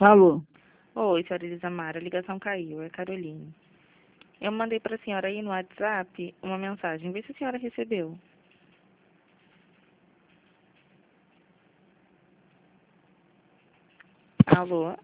Alô? Oi, senhora Elisamara, a ligação caiu, é Caroline. Eu mandei para a senhora aí no WhatsApp uma mensagem, vê se a senhora recebeu. Alô?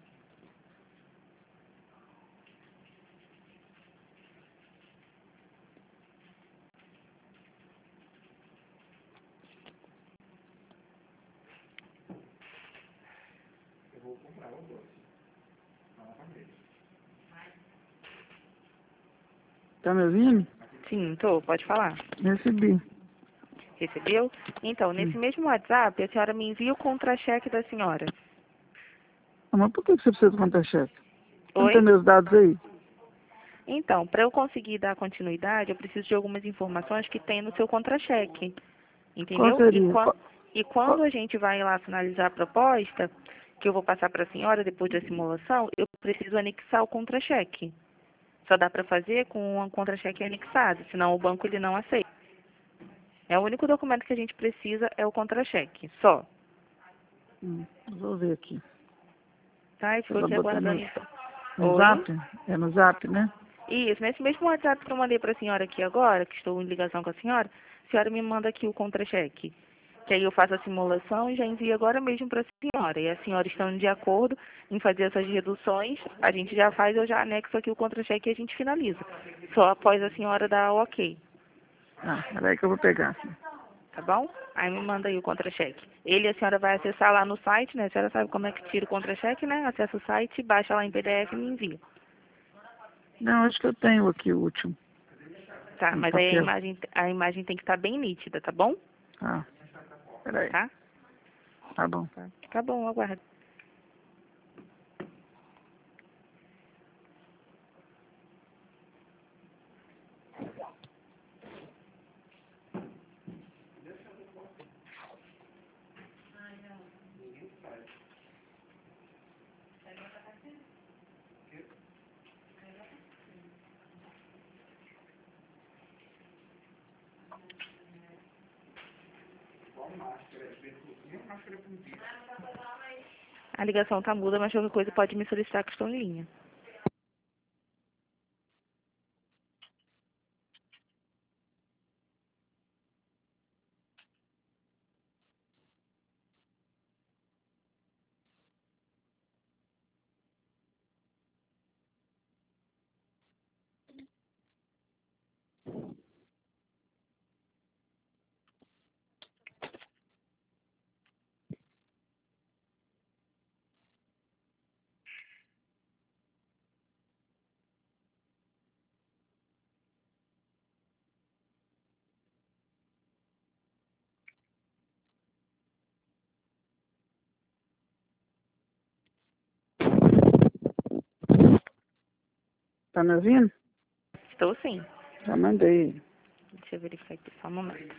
Tá me ouvindo? Sim, tô, pode falar. Recebi. Recebeu? Então, nesse mesmo WhatsApp, a senhora me envia o contra-cheque da senhora. Ah, mas por que você precisa do conta-cheque? Você não tem Oi? meus dados aí? Então, para eu conseguir dar continuidade, eu preciso de algumas informações que tem no seu contra-cheque. Qual Entendeu? seria? E quando a gente vai lá finalizar a proposta, que eu vou passar para a senhora depois da simulação, eu preciso anexar o contra-cheque. Só dá para fazer com um contra-cheque anexado, senão o banco ele não aceita. É o único documento que a gente precisa é o contra-cheque, só. Vou ver aqui. Tá? E Você ficou vai aqui botar aguardando então. no Oi? zap? É no zap, né? Isso, nesse mesmo WhatsApp que eu mandei para a senhora aqui agora, que estou em ligação com a senhora me manda aqui o contra-cheque. Que aí eu faço a simulação e já envio agora mesmo para a senhora. E a senhora estando de acordo em fazer essas reduções, a gente já faz, eu já anexo aqui o contra-cheque e a gente finaliza. Só após a senhora dar o ok. Ah, peraí que eu vou pegar aqui. Tá bom? Aí me manda aí o contra-cheque. Ele, a senhora vai acessar lá no site, né? A senhora sabe como é que tira o contra-cheque, né? Acessa o site, baixa lá em PDF e me envia. Não, acho que eu tenho aqui o último. Tá? No Mas aí papel. a imagem tem que estar bem nítida, tá bom? Ah, peraí. Tá? Tá bom. Tá bom, aguardo. A ligação tá muda, mas qualquer coisa pode me solicitar que estou em linha. Tá me ouvindo? Estou sim. Já mandei. Deixa eu verificar aqui só um momento.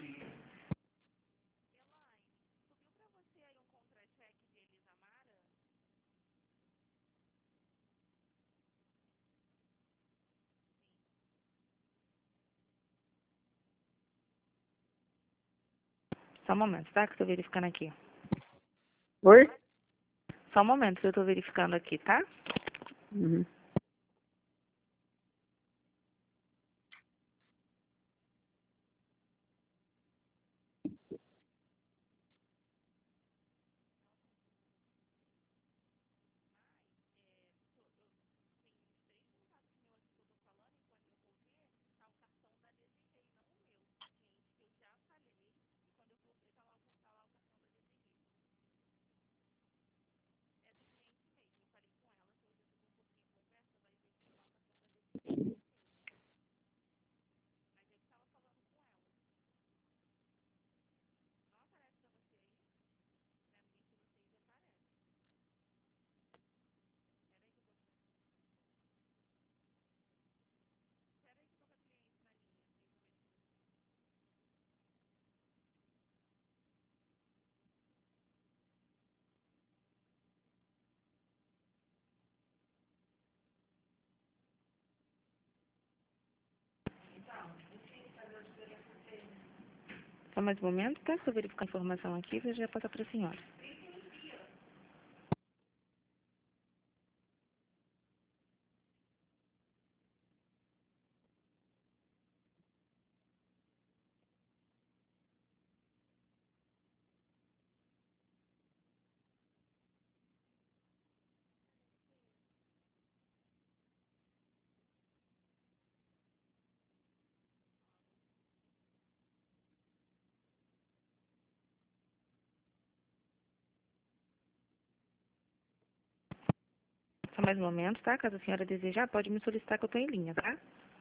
Só um momento, tá? Que eu tô verificando aqui. Oi? Só um momento que eu tô verificando aqui, tá? Uhum. Só mais um momento, tá? Estou verificando a informação aqui e já passar para a senhora. mais um momento, tá? Caso a senhora desejar, pode me solicitar que eu estou em linha, tá?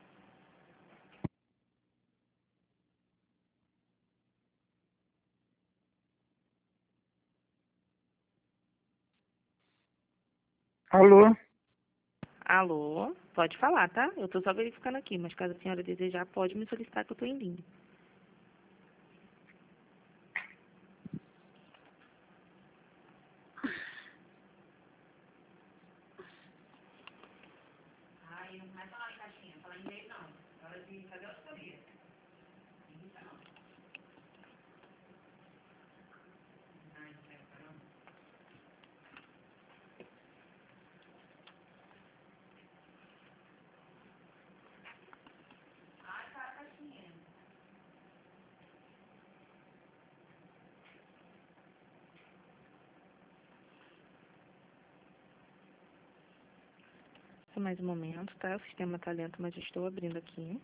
Alô? Alô? Pode falar, tá? Eu estou só verificando aqui, mas caso a senhora desejar, pode me solicitar que eu estou em linha. Só mais um momento, tá? O sistema está lento, mas eu estou abrindo aqui.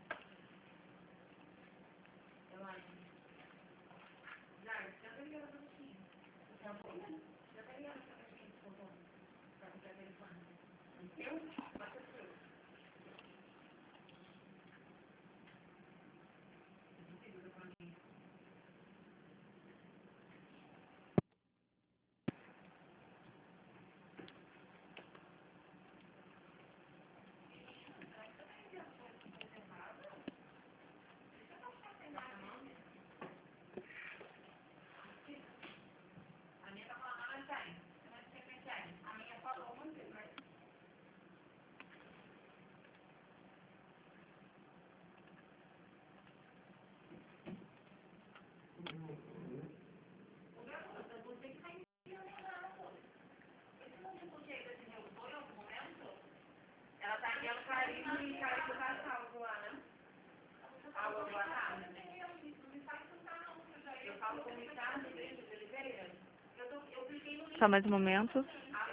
Só mais um momento.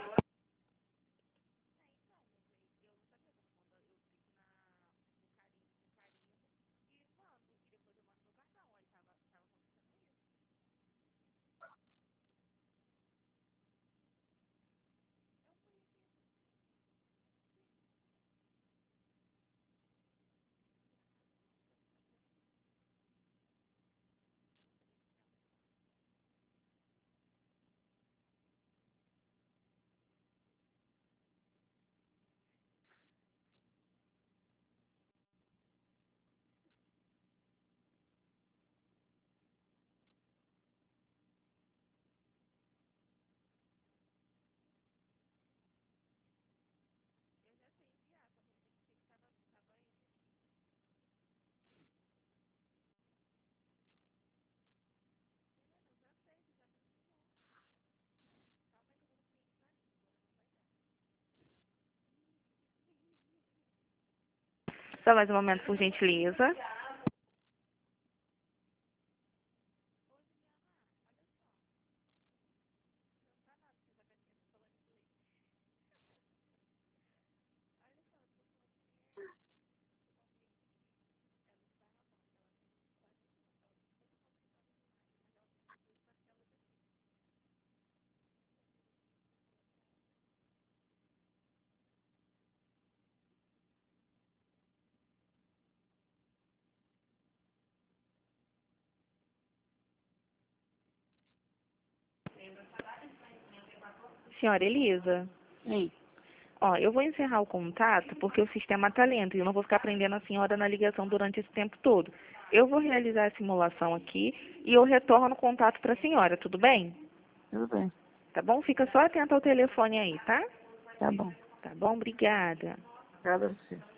Só mais um momento, por gentileza. Senhora Elisa, Ei, ó, eu vou encerrar o contato porque o sistema está lento e eu não vou ficar prendendo a senhora na ligação durante esse tempo todo. Eu vou realizar a simulação aqui e eu retorno o contato para a senhora, tudo bem? tudo bem. Tá bom? Fica só atenta ao telefone aí, tá? Tá bom. Tá bom? Obrigada. Obrigada a você.